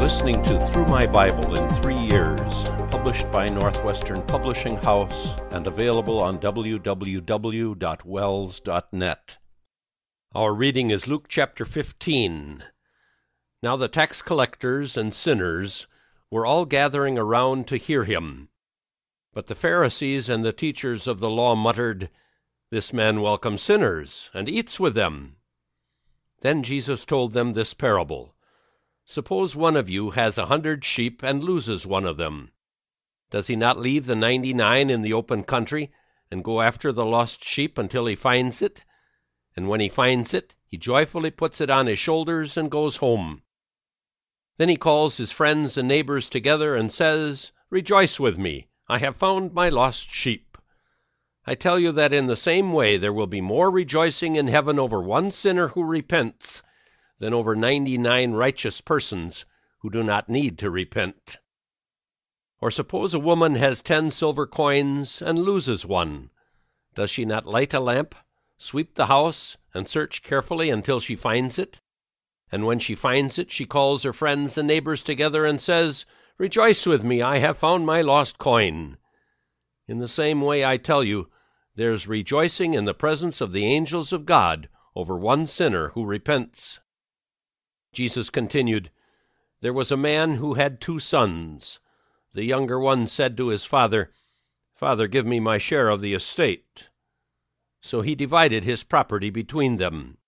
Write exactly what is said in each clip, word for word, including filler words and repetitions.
listening to Through My Bible in Three Years, published by Northwestern Publishing House and available on w w w dot wells dot net. Our reading is Luke chapter fifteen. Now the tax collectors and sinners were all gathering around to hear him. But the Pharisees and the teachers of the law muttered, "This man welcomes sinners and eats with them." Then Jesus told them this parable. Suppose one of you has a hundred sheep and loses one of them. Does he not leave the ninety-nine in the open country and go after the lost sheep until he finds it? And when he finds it, he joyfully puts it on his shoulders and goes home. Then he calls his friends and neighbors together and says, "Rejoice with me, I have found my lost sheep." I tell you that in the same way there will be more rejoicing in heaven over one sinner who repents than over ninety-nine righteous persons who do not need to repent. Or suppose a woman has ten silver coins and loses one. Does she not light a lamp, sweep the house, and search carefully until she finds it? And when she finds it, she calls her friends and neighbors together and says, "Rejoice with me, I have found my lost coin." In the same way, I tell you, there's rejoicing in the presence of the angels of God over one sinner who repents. Jesus continued, "There was a man who had two sons. The younger one said to his father, 'Father, give me my share of the estate.' So he divided his property between them.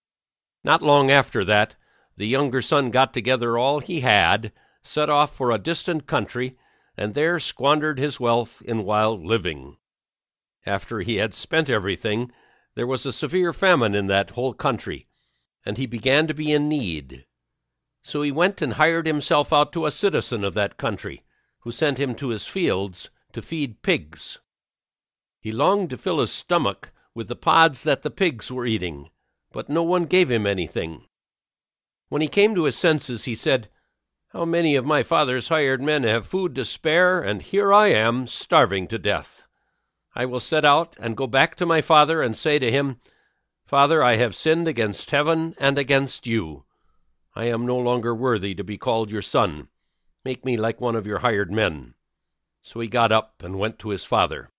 Not long after that, the younger son got together all he had, set off for a distant country, and there squandered his wealth in wild living. After he had spent everything, there was a severe famine in that whole country, and he began to be in need. So he went and hired himself out to a citizen of that country, who sent him to his fields to feed pigs. He longed to fill his stomach with the pods that the pigs were eating, but no one gave him anything. When he came to his senses, he said, 'How many of my father's hired men have food to spare, and here I am, starving to death. I will set out and go back to my father and say to him, Father, I have sinned against heaven and against you. I am no longer worthy to be called your son. Make me like one of your hired men.' So he got up and went to his father.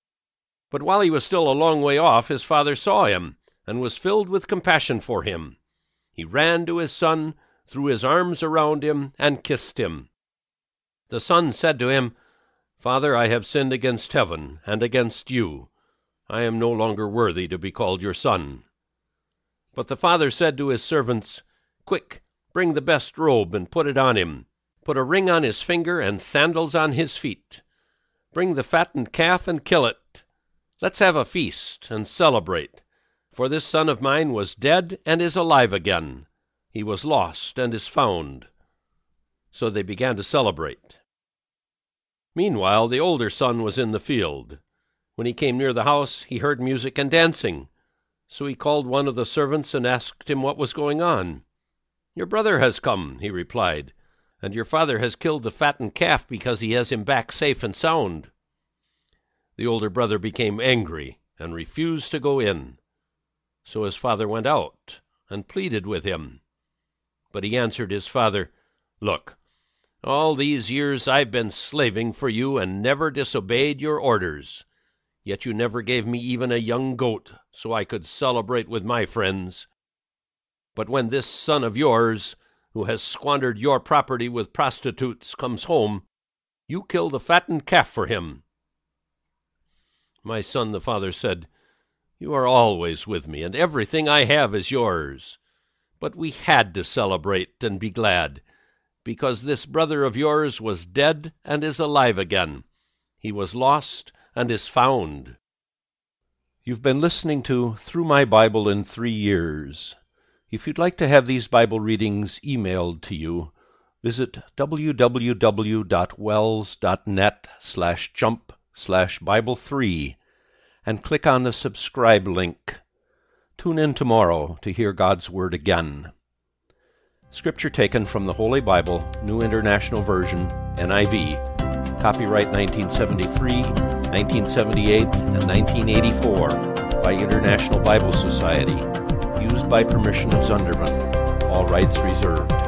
But while he was still a long way off, his father saw him, and was filled with compassion for him. He ran to his son, threw his arms around him, and kissed him. The son said to him, 'Father, I have sinned against heaven and against you. I am no longer worthy to be called your son.' But the father said to his servants, 'Quick, bring the best robe and put it on him. Put a ring on his finger and sandals on his feet. Bring the fattened calf and kill it. Let's have a feast and celebrate. For this son of mine was dead and is alive again. He was lost and is found.' So they began to celebrate. Meanwhile, the older son was in the field. When he came near the house, he heard music and dancing. So he called one of the servants and asked him what was going on. 'Your brother has come,' he replied, 'and your father has killed the fattened calf because he has him back safe and sound.' The older brother became angry and refused to go in. So his father went out and pleaded with him. But he answered his father, 'Look, all these years I've been slaving for you and never disobeyed your orders. Yet you never gave me even a young goat so I could celebrate with my friends. But when this son of yours, who has squandered your property with prostitutes, comes home, you kill the fattened calf for him.' 'My son,' the father said, 'you are always with me, and everything I have is yours. But we had to celebrate and be glad, because this brother of yours was dead and is alive again. He was lost and is found.'" You've been listening to Through My Bible in Three Years. If you'd like to have these Bible readings emailed to you, visit w w w dot wells dot net slash jump slash Bible three and click on the subscribe link. Tune in tomorrow to hear God's Word again. Scripture taken from the Holy Bible, New International Version, N I V. Copyright nineteen seventy-three, nineteen seventy-eight, and nineteen eighty-four by International Bible Society. Used by permission of Zunderman. All rights reserved.